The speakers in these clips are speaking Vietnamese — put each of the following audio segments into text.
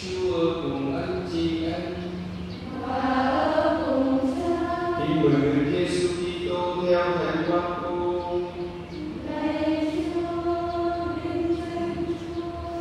Chúa cùng anh chị em. Và ở cùng Cha. Tin mừng Đức Giêsu Kitô theo Thánh Marco. Lạy Chúa, vinh danh Chúa.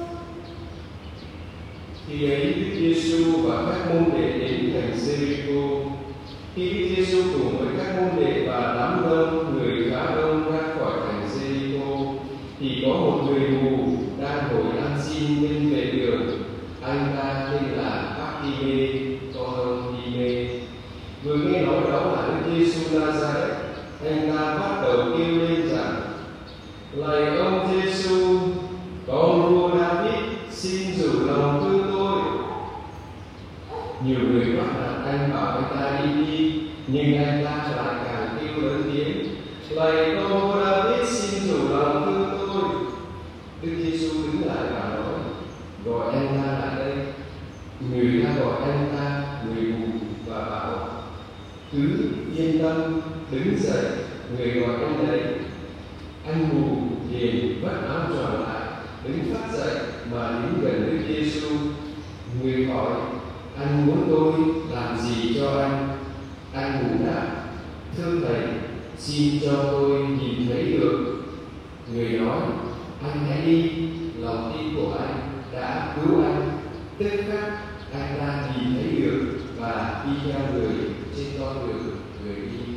Khi ấy Đức Giêsu và các môn đệ đến thành Giê-ri-cô. Khi Đức Giêsu cùng với các môn đệ và đám đông người khá đông ra khỏi thành Giê-ri-cô, thì có một người mù đang ngồi ăn xin bên vệ đường. Anh ta tên là Bác-ti-mê, con Ti-mê. Vừa nghe nói đó là Đức Giêsu Na-za-rét, anh ta bắt đầu kêu lên rằng: Lạy ông Giêsu, con vua David, xin rủ lòng thương tôi. Nhiều người bắt nạt anh, bảo anh ta đi, nhưng anh ta lại càng kêu lớn tiếng: Lạy con vua David, xin rủ lòng thương tôi. Đức Giêsu đứng lại và nói: Gọi anh ta lại đây. Người ta gọi anh ta, người mù, và bảo: Cứ yên tâm, đứng dậy. Người gọi anh đấy. Anh mù liền vắt áo choàng lại, đứng phát dậy mà đến gần Đức Giêsu. Người hỏi: Anh muốn tôi làm gì cho anh? Anh mù đáp: Thưa thầy, xin cho tôi nhìn thấy được. Người nói: Anh hãy đi, lòng tin của anh đã cứu anh. Tức khắc anh ta nhìn thấy được và đi theo người trên con đường người đi.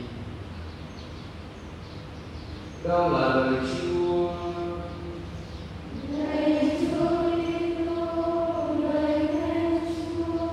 Đó là lời Chúa. Lạy Chúa Kitô, lạy Chúa.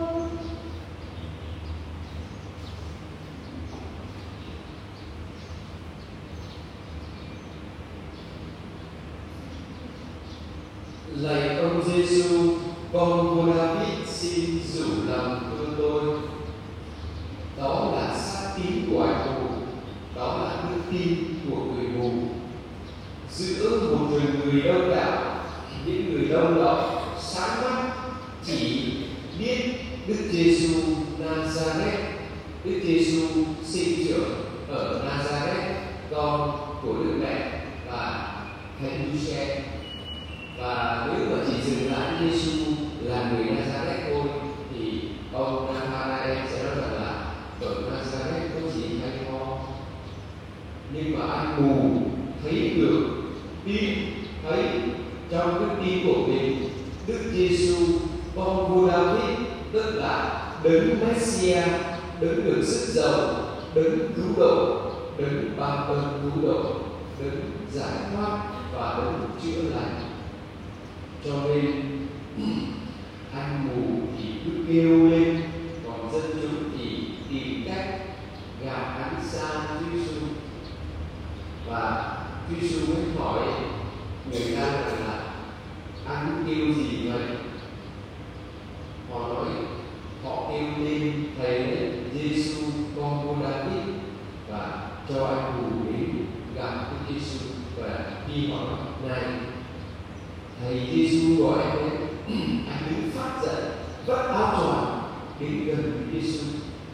Lạy ông Giêsu, con vua David, xin rủ lòng thương tôi. Đó là xác tín của anh mù, đó là đức tin của người mù. Giữa một người đông đảo, những người đông đó sáng mắt chỉ biết Đức Giêsu Na-za-rét. Đức Giêsu sinh trưởng ở Na-za-rét, con của Đức Mẹ và Thánh Giuse. Và nếu mà chỉ dừng lại Giêsu là người Na-za-rét thôi, thì ông Nathanael sẽ nói rằng là ở Na-za-rét có gì hay ho. Nhưng mà anh mù thấy được, tin thấy trong đức tin của mình Đức Giêsu, con vua David, tức là đấng Messia, đấng được sức giàu, đấng cứu độ, đấng ban ơn cứu độ, đấng giải thoát và đấng chữa lành. Cho nên anh mù thì cứ kêu lên, còn dân chúng thì tìm cách gạt hắn xa Chúa Giêsu. Và Chúa Giêsu mới hỏi người ta rằng là: Anh kêu gì vậy? Họ nói, họ kêu lên thầy đấy, Giêsu, con vua David, và cho anh mù đến gặp Đức Giêsu. Và khi họ nói: Này, thầy Giêsu gọi anh đấy. Anh đứng phát dậy, vắt áo choàng đến gần Đức Giêsu.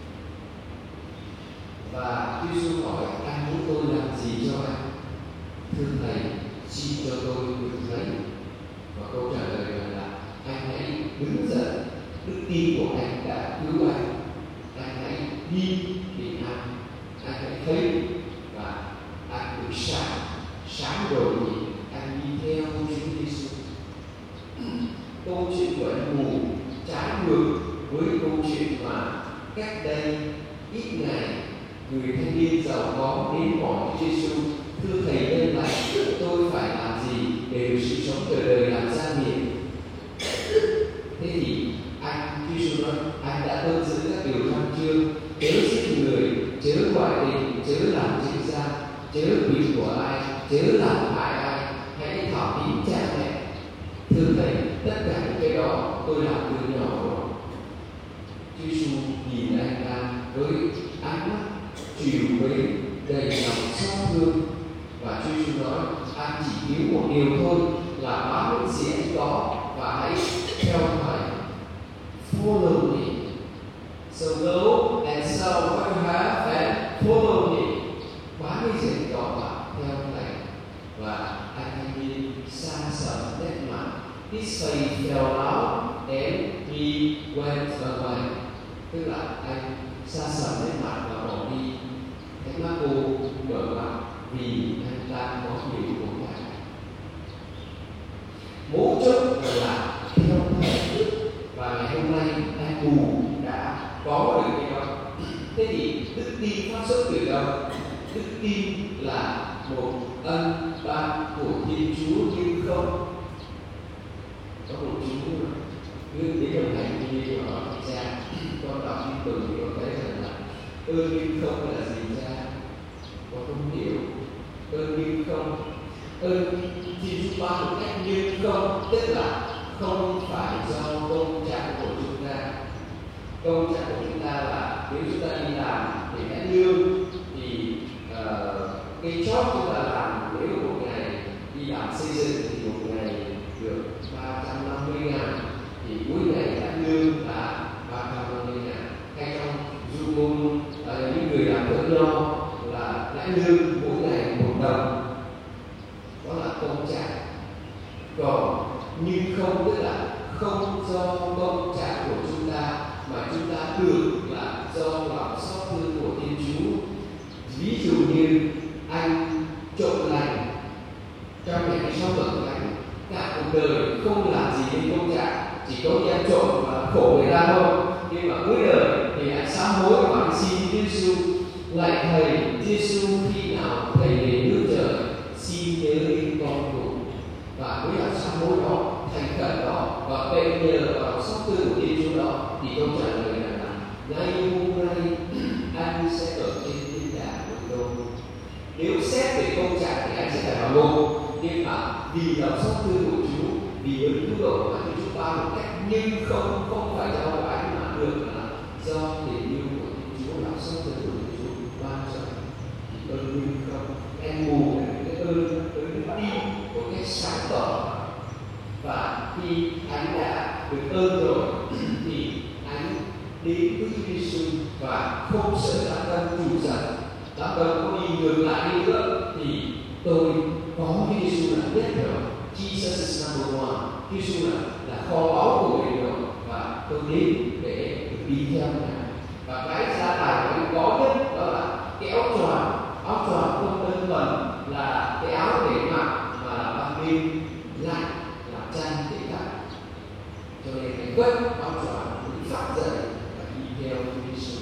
Và Chúa Giêsu hỏi: Anh muốn tôi làm gì cho anh? Thưa thầy, xin cho tôi được thấy. Và câu trả lời là: Anh hãy đứng dậy, đức tin của anh đã cứu anh. Anh hãy đi để anh hãy thấy và anh được sáng. Sáng rồi thì anh đi theo Chúa Giêsu. Câu chuyện của anh mù trái ngược với câu chuyện mà cách đây ít ngày người thanh niên giàu có đến hỏi Chúa Giêsu: Thưa thầy ơn lành, tôi phải làm gì để được sự sống đời đời làm gia nghiệp? Thế thì Chúa Giêsu nói: Anh đã tuân giữ các điều răn chương: chớ giết người, chớ ngoại tình, chớ làm chứng gian, chớ hủy của ai, chớ làm hại ai, hãy thảo tín cha mẹ. Thưa thầy, tất cả những cái đó tôi làm từ nhỏ rồi. Chúa Giêsu nhìn anh ta với ánh mắt trìu mến đầy lòng xót thương, và Chúa Giêsu nói: Anh chỉ thiếu một điều thôi là bán những gì anh có và hãy theo thầy. Follow me. So go and sell what you have and follow me. Bán những gì anh có và theo thầy. Và anh thanh niên xa sầm nét mặt. His face fell out and he He went away, tức là anh xa sầm lên mặt và bỏ đi. Thánh Marco mở mặt vì anh ta có nhiều của ngài. Mấu chốt là theo thầy và ngày hôm nay anh Bù đã có được cái đó. Thế thì đức tin phát xuất từ đâu? Đức tin là một ân ban của Thiên Chúa nhưng không có một chú cứ đến đồng hành như họ cha con đọc tin mừng thì con thấy rằng là ơn nhưng không là gì cha? Con không hiểu. Ơn nhưng không, ơn Thiên Chúa ban một cách nhưng không, tức là không phải do công trạng của chúng ta. Công trạng của chúng ta là nếu chúng ta đi làm để lãnh lương thì cái job chúng ta làm, nếu một ngày đi làm xây dựng thì một ngày được 350.000 thì cuối ngày lãnh lương là 350.000. Hay trong du môn những người làm thợ nho là lãnh lương mỗi ngày 1 đồng, đó là công trạng. Còn nhưng không tức là không do công trạng của chúng ta mà chúng ta được là do lòng xót thương của Thiên Chúa. Ví dụ như anh trộm lành trong ngày 6 bậc thánh, cả cuộc đời không làm gì nên công trạng, chỉ có ăn trộm và khổ người ta thôi. Nhưng mà cuối đời thì anh sám hối và anh xin Chúa Giêsu: lạy thầy Giêsu, khi nào thầy đến nước trời, xin nhớ đến con cùng. Và với lòng sám hối đó, thành khẩn đó và cậy nhờ vào lòng xót thương của Thiên Chúa đó, thì câu trả lời là ngay hôm nay anh sẽ ở trên thiên đàng của tôi. Nếu xét về công trạng thì anh sẽ phải vào ngục, nhưng mà vì lòng xót thương của Chúa, vì ơn cứu độ mà Chúa ban một cách nhưng không phải do của anh mà được là do tình yêu của Thiên Chúa, lòng xót thương của Thiên Chúa ban cho anh. Thì ơn nhưng không, anh mù cái ơn đi của cái sáng tỏ. Và khi anh đã được ơn rồi thì anh đến với Chúa Giêsu và không sợ đám đông trù dần, đám đông có đi ngược lại đi nữa thì tôi có Chúa Giêsu là nhất rồi. Jesus is number one. Chúa Giêsu là kho báu của mình rồi, và tôi đến để đi theo Ngài. Và cái gia tài của anh có nhất đó là cái áo choàng. Áo choàng không đơn thuần là cái áo để mặc mà là ban đêm lạnh làm chăn để cắt. Cho nên anh vất áo choàng cũng phát dậy và đi theo Chúa Giêsu.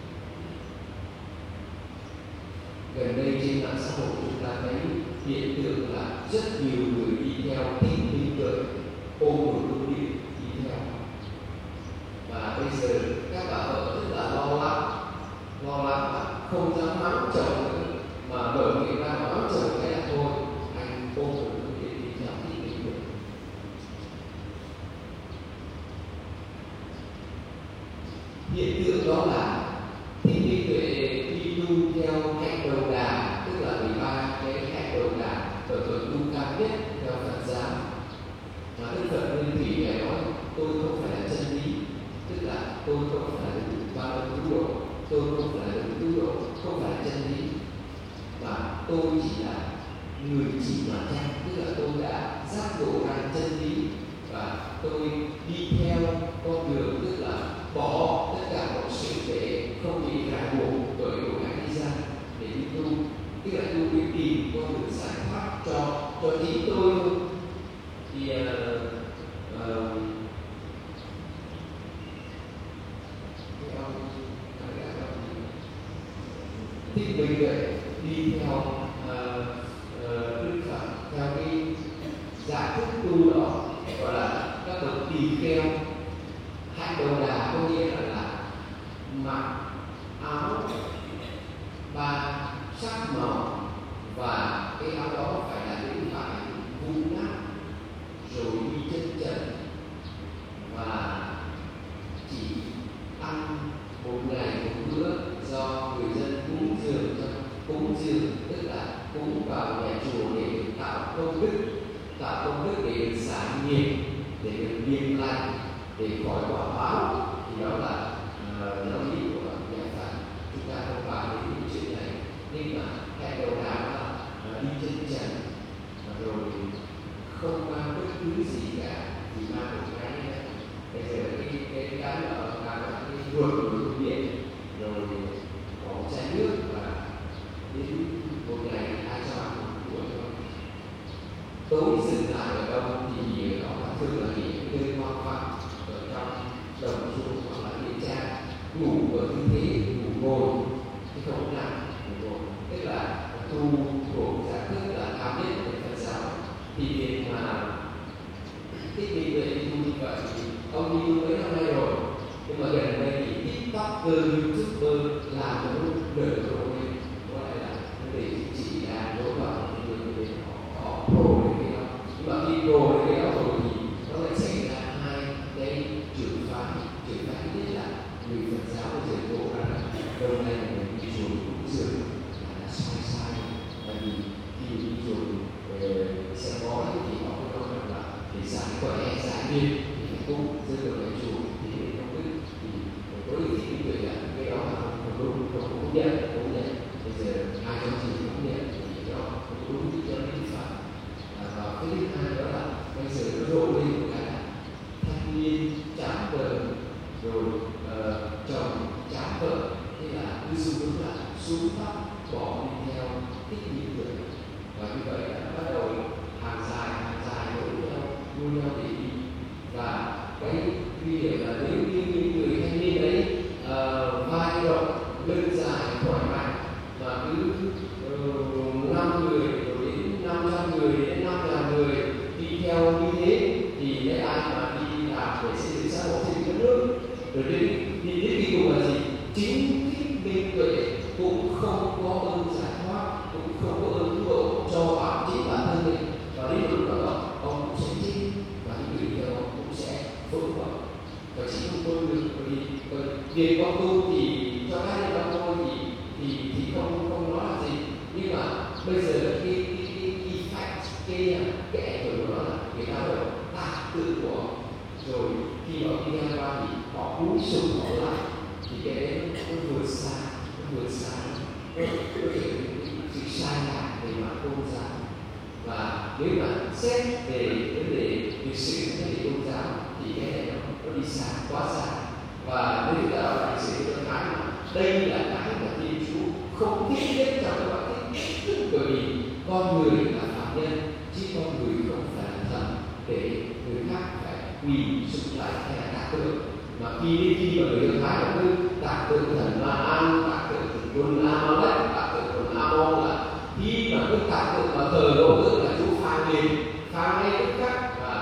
Gần đây trên mạng xã hội chúng ta thấy hiện tượng là rất nhiều người đi theo thích minh tuệ, ôm một công điện đi theo. Và bây giờ các bà vợ rất là lo lắng và không dám mắng chồng nữa, mà mở miệng ra mà mắng chồng cái là thôi, anh ôm một công điện đi theo thích minh tuệ. Hiện tượng đó là thích minh tuệ đi tu theo hạnh đầu đà, tức là 13 cái hạnh đầu đà ở tuần tu cao nhất theo Phật giáo. Mà Đức Phật Nguyên Thủy Ngài nói tôi không phải là chân lý, tức là tôi không phải là ba ơn cứu độ, tôi không phải là cứu độ, không phải là chân lý, mà tôi chỉ là người chỉ mà theo, tức là tôi đã giác ngộ ra chân lý và tôi đi theo con đường, tức là bỏ tất cả mọi sự để không bị ràng buộc bởi của Ngài đi ra để đi tu, tức là tôi đi tìm con đường giải thoát cho chính tôi thôi. Thì thích minh tuệ đi theo Đức Phật theo cái giải thức tu đó, gọi là các bậc tỳ kheo. Hạnh đầu đà có nghĩa là mặc áo ba sắc màu và cái áo đó phải là những vải vung nát rồi đi chân trần và chỉ ăn một ngày một bữa do người dân cúng dường, tức là cúng vào nhà chùa để được tạo công đức để được giải nghiệp, để được điềm lành, để khỏi quả báo. Thì đó là giáo lý của nhà Phật. Chúng ta không bàn đến những chuyện này, nhưng mà cái đầu đà là đi chân trần rồi không mang bất cứ gì cả, chỉ mang một cái bây giờ chuột của phương tiện, rồi có chai nước và đến một ngày ai cho ăn một buổi thôi. Tối dừng lại ở đâu thì đó là thường là nghỉ nơi hoang vắng ở trong đồng ruộng hoặc là nghĩa trang, ngủ ở tư thế ngủ ngồi chứ không nằm ngủ ngồi, tức là tu thuộc dạng thức là cao nhất của Phật giáo. Thì việc mà thích đi về đi tu như vậy thì ông đi tu mấy năm nay rồi, nhưng mà gần đây thì TikToker, YouTuber làm cho nó nở rộ lên, gọi là vấn đề chỉ là đối vào người họ pro đến cái đó. Nhưng mà khi pro đến cái đó rồi thì nó lại xảy ra hai cái trường phái. Trường phái thứ nhất là người Phật giáo bây giờ đổ ra là đâu đây là người đi chùa cũng dường là sai, tại vì khi đi chùa xem bói thì họ có nói rằng là để giải khỏe giải duyên thì phải tu, rơi vào cái chùa thì không biết thì có ý thích như vậy là cái đó là không đúng, không nhận. Bây giờ ai trong gì không nhận thì đó không đúng cho nên phải. Và cái thứ hai đó là bây giờ nó rộ lên một cái là thanh niên chán vợ rồi chồng chán vợ, thế là cứ xu hướng là xuống tóc bỏ đi theo thích những người, và như vậy đã bắt đầu hàng dài đua nhau để đi. Và cái nguy hiểm là nếu như những người thanh niên đấy vai rộng, lưng dài, khỏe mạnh mà cứ 5 người rồi đến 500 người đến 5.000 người đi theo như thế thì cái ai mà đi làm để xây dựng xã hội, xây dựng đất nước, rồi đến cuối cùng là gì? Chính thích minh tuệ cũng không có ơn giải thoát, cũng không có ơn cứu độ cho chính bản thân mình, và đến lúc đó ông cũng sẽ chết và những người theo ông cũng sẽ vỡ vỡ. Và chỉ không tôi được vì việc con tu thì cho các anh con tôi thì không nói là gì, nhưng mà bây giờ cái effect, cái ảnh hưởng của nó là người ta rồi tạc tự của, rồi khi họ đi ngang qua thì họ cúi sụp họ lại thì cái đấy nó vượt xa có thể sự sai lạc về mặt tôn giáo. Và nếu mà xét về vấn đề lịch sử vấn đề tôn giáo thì cái này nó đi xa, quá xa. Và nếu chúng ta đọc lịch sử tôi nói là đây là cái mà Thiên Chúa không thích nhất trong các bạn thích, bởi vì con người là phạm nhân chứ con người không phải là thần để người khác phải quỳ sụp lại hay là tạc tượng. Mà khi mà người Do Thái là cứ tạc tượng thần Ma-an, tạc tượng thần quân A-ma-lech, tạc tượng thần A-mon, là khi mà cứ tạc tượng mà thờ đồ tượng là Chúa phang ngay tức khắc, và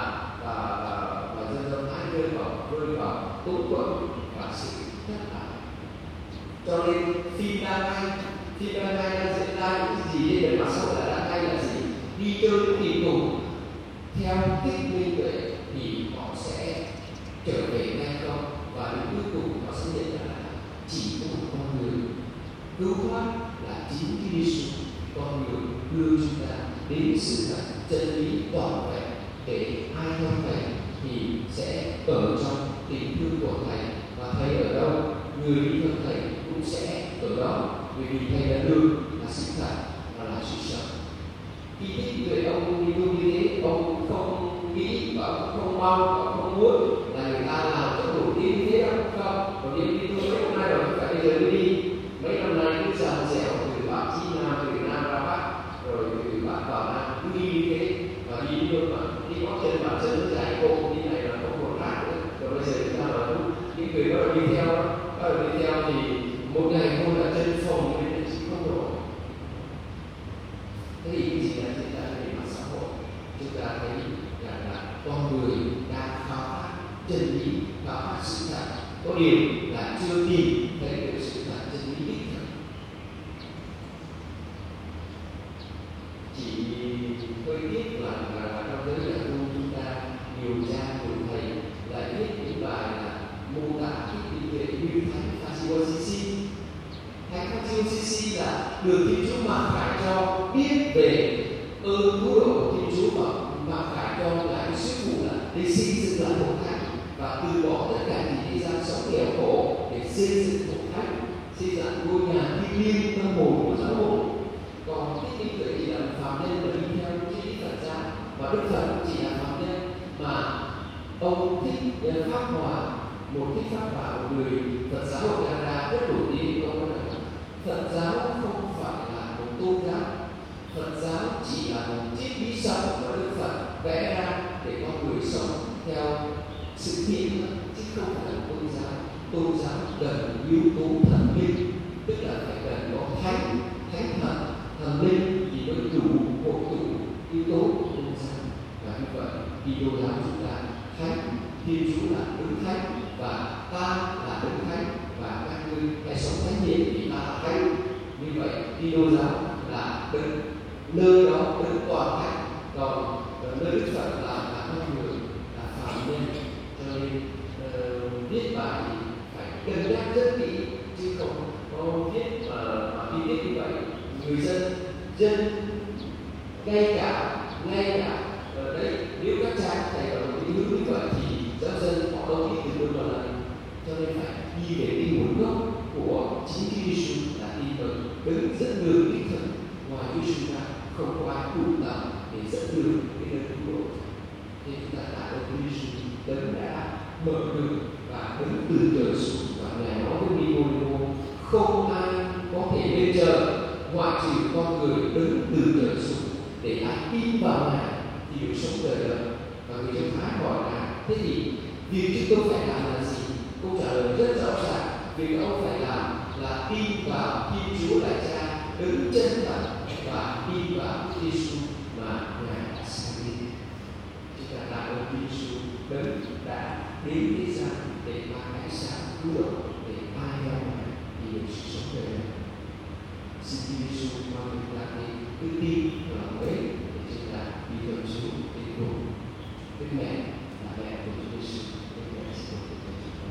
dân Do Thái rơi vào túng quẫn và sự thất bại. Cho nên phim đang hay đang diễn ra những gì trên bề mặt xã hội là đang hay là gì? Đi chơi thì cùng theo thích minh tuệ thì họ sẽ trở về ngay không, và đến cuối cùng họ sẽ nhận ra là chỉ có một con người cứu thoát là chính Kitô, con người đưa chúng ta đến sự thật chân lý toàn vẹn, để ai theo Thầy thì sẽ ở trong tình thương của Thầy, và Thầy ở đâu người đi theo Thầy cũng sẽ ở đó, vì Thầy là đường, là sự thật và là sự sống. Khi thích người ông đi tu như thế, ông không nghĩ và không mong và không muốn là người ta làm cho đủ tin như thế đâu, không. Còn nếu đi tu mấy năm nay rồi, phải bây giờ mới đi. Mấy năm nay cứ dần dẻo từ Bắc Chi Nam, từ Nam ra Bắc, rồi từ Bắc vào Nam, cứ đi như thế, và đi luôn mà đi bóc chân vào chân nó dài cô đi này là không còn rác nữa. Rồi bây giờ chúng ta là những người đó đi theo thì một ngày thôi là chân phồng lên chỉ không nổi. Thế thì cái gì là chúng ta về mặt xã hội, chúng ta thấy rằng là con người đang khao khát chân lý, khao khát sự thật, có điều là chưa tìm thấy được sự thật chân lý đích thực. Chỉ tôi biết là trong giới nhà tu chúng ta điều tra của Thầy lại viết những bài là mô tả thích minh tuệ như Thánh Francis là được Thiên Chúa mặc khải cho biết về ơn cứu độ của Thiên Chúa, và mặc khải cho là cái sứ vụ là để xây dựng lại hội thánh và từ bỏ tất cả những thế gian sống nghèo khổ để xây dựng hội thánh, xây dựng ngôi nhà thiêng liêng tâm hồn của giáo hội. Còn thích minh tuệ chỉ là phạm nhân mà đi theo triết lý Phật giáo, và Đức Phật chỉ là phạm nhân mà ông thích pháp hòa, một thích pháp bảo, một người Phật giáo ở Canada rất nổi tiếng câu nói là Phật giáo không phải là một tôn giáo, Phật giáo chỉ là một triết lý sống mà Đức Phật vẽ ra để con người sống theo sự thiện chứ không phải là tôn giáo. Tôn giáo cần yếu tố thần linh, tức là phải cần có thánh thần, thần linh thì mới đủ hội tụ yếu tố của tôn giáo. Và như vậy Kitô giáo chúng ta thánh, Thiên Chúa là Đức Thánh và ta là Đức Thánh, và các ngươi hãy sống thánh hiến vì ta là thánh. Như vậy Kitô giáo là Đức, nơi đó Đức toàn thánh, còn nơi Đức Phật là con người, là phạm nhân. Cho nên viết bài thì phải cân nhắc rất kỹ chứ không có viết mà khi viết như vậy người dân ngay cả đấy, nếu các cha thầy ở một cái hướng như vậy thì giáo dân họ đâu biết từ đâu mà lại. Cho nên phải đi về cái nguồn gốc của chính Chúa Giêsu là tin mừng đứng dẫn đường đích thực, ngoài Chúa Giêsu ra không có ai đủ tầm để dẫn đường cái nơi cứu độ. Thế chúng ta tạ ơn Chúa Giêsu đấng đã mở đường và đứng từ trời xuống, và Ngài nói với Nicôđê: không ai có thể lên trời ngoại trừ con người đứng từ trời xuống, để ai tin vào Ngài thì được sống đời đời. Và người Do Thái hỏi là thế thì việc chúng tôi phải làm là gì? Câu trả lời rất rõ ràng: việc ông phải làm là tin vào Thiên Chúa là Cha đứng chân thật và tin vào Giêsu mà Ngài đã sai đi. Chúng ta tạ ơn Giêsu đấng đã đến thế gian để mang ánh sáng cứu độ, để ai theo Ngài thì được sự sống đời đời. Xin Giêsu mang chúng ta đi cứ tin vào ấy để chúng ta đi theo Chúa đến cùng. Đức mẹ là mẹ của Chúa Giêsu.